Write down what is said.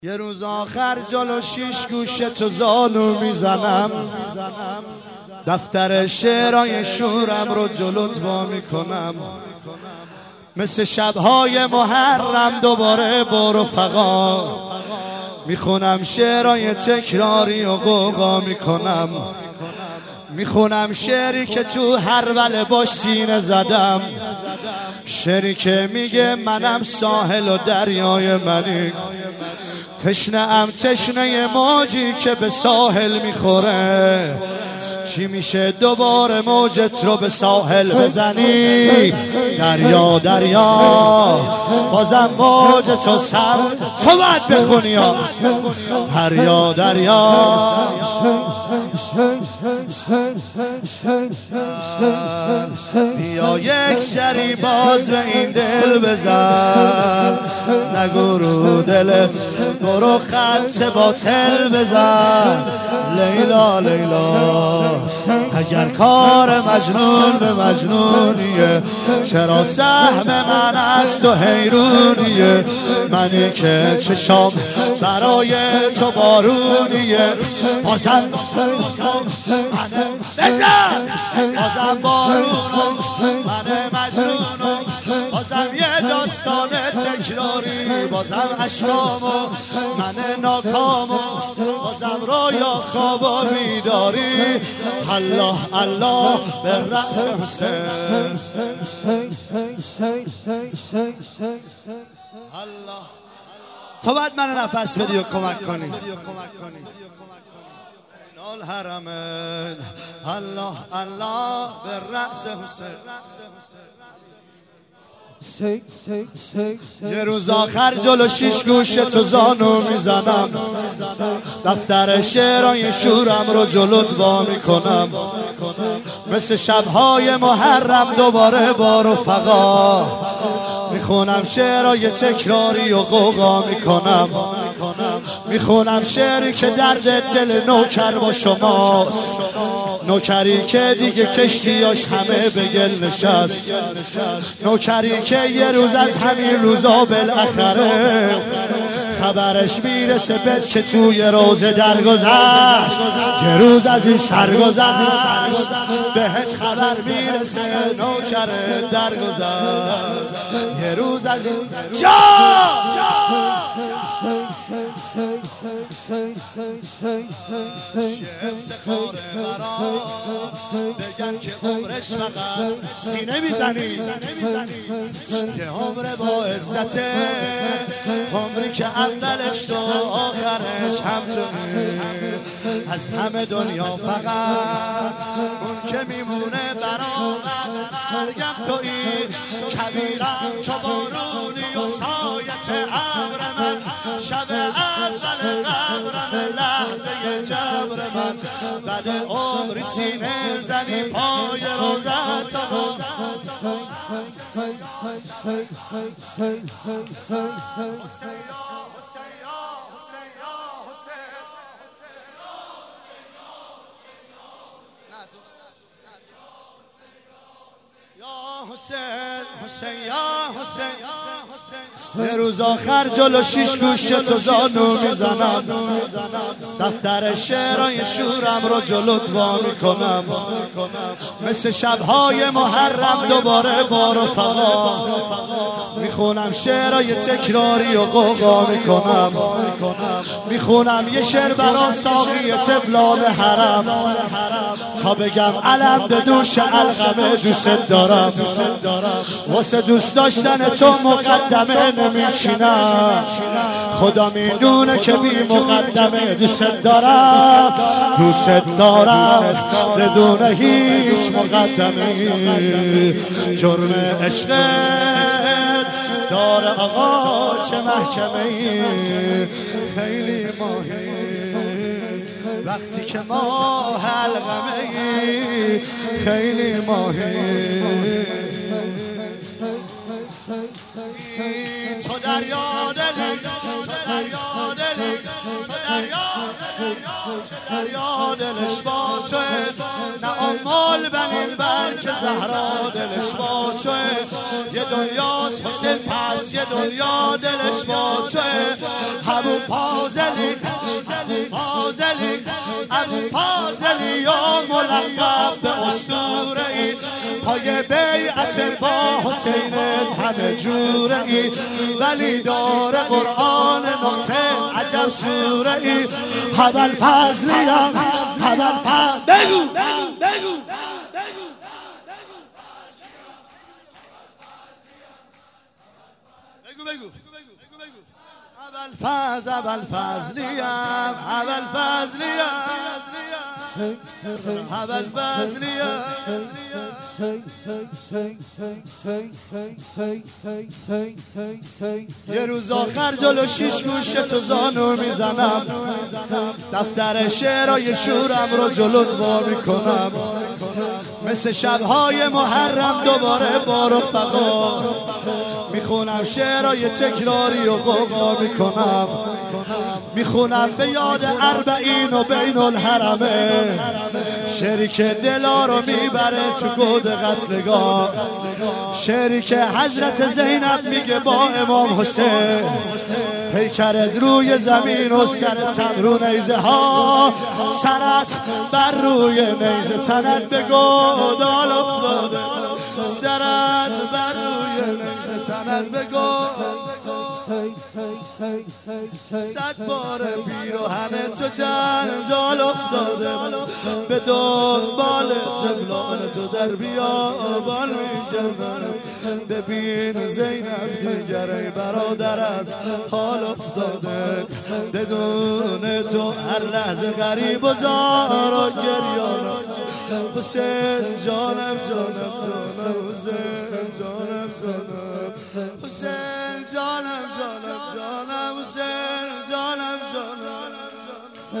یه روز آخر جلو 6 گوشه تو زانو میزنم، دفتر شعرهای شورم رو جلوت وا میکنم، مثل شبهای محرم دوباره با رفقا میخونم شعرهای تکراری و غوغا میکنم، میخونم شعری که تو هر وله باش سینه زدم، شعری که میگه منم ساحل و دریای منی، تشنه‌ام تشنه موجی که به ساحل میخوره، چی میشه دوباره موجت رو به ساحل بزنی؟ دریا دریا بازم موج تو سر تو باید بخونی ها. دریا دریا بیا یک سری باز به این دل بزن، نگو رو دلت برو خط باطل بزن. لیلا لیلا اگر کار مجنون به مجنونیه، چرا سهم من از تو حیرونیه؟ منی که چشام برای تو بارونیه، بازم منه بزن، بازم بارونم منه مجنونم، بازم یه داستان تکراری، بازم عشقامو منه ناکامو، بازم رویا خواب و بیداری. الله الله به رأس حسین، الله تو باید من نفس بدی و کمک کنی. الحرمین الله الله به رأس حسین. یه روز آخر جلو 6 گوشه تو زانو میزنم، دفتر شعرهای شورم رو جلوت وا میکنم، مثل شبهای محرم دوباره با رفقا میخونم شعرهای تکراری و غوغا میکنم، میخونم شعری که درد دل نوکر با شماست، نوکری که دیگه کشتیاش همه به گل نشست، نوکری که یه روز از همین روزا بالاخره خبرش میرسه بد که توی روزه درگذشت، یه روز از این سرگذشت بهت خبر میرسه نوکر درگذشت، یه روز از این افتخار برا بگن که عمرش فقط سینه میزنی، که عمر با عزته، عمری که اولش تو آخرش همچنین، از همه دنیا فقط اون که میمونه برا مرگم تویی، کبیرم تو بارونی و سایت ابر من، شب اول قبرم لحظه جبر من، بعد عمری سینه زنی پای روزت یه روز آخر جلو 6 گوشه تو زانو میزنم، دفتر شعرهای شورم رو جلوت وا میکنم، مثل شبهای محرم دوباره با رفقا میخونم شعرهای تکراری و غوغا میکنم، میخونم یه شعر برا ساقی طفلان حرم، تا بگم علم به دوش القمه دوست دارم، واسه دوست داشتن تو مقدمه نمیچینم، خدا میدونه که بی مقدمه دوست دارم، دوست دارم بدون هیچ مقدمه، جرم عشقت داره آقا چه محکمه‌ای، خیلی ماهی وقتی که ما حلقمه‌ای، خیلی ماهی. تو دریا دلی، تو دریا دلی، تو دریا دلش با توه، نه امال بنین بلکه زهرا دلش با توه. یه دنیاست حسین پس یه دنیا دلش با توه. ابو فاضلی، فاضلی، ابو فاضلی یا ملقب به اسطوره ای، پای بیعت با حسینت همه جوره ای، ولی داره قرآن نطق عجب سوره ای. هبل فضلیم، هبل فضل بگو بگو هبل فضل، هبل فضلیم، هبل فضلیم، هبل فضلیم. یه روز آخر جلو شیش گوش تو زانو میزنم، دفتر شعرهای شورم رو جلوت وا میکنم، مثل شبهای محرم دوباره با رفقا میخونم شعرهای تکراری و غوغا میکنم، میخونم به یاد اربعین و بین الحرمه، شعری که دلا رو میبره تو گود قتلگاه، شعری که حضرت زینب میگه با امام حسین، پیکرت روی زمین و سرت رو نیزه ها، سرت بر روی نیزه تنت به گودال افتاده، سرت بر روی نیزه تنت به گودال، صد بار پیراهن تو جنجال افتاده، به دنبال سبلان تو در بیابان میگردن، ببین زینب دیگره برادر از حال افتاده، بدون تو هر لحظه غریب و زار و گریان، حسین جانم جانم جانم، حسین جانم جانم، حسین جانم جانم جانم، حسین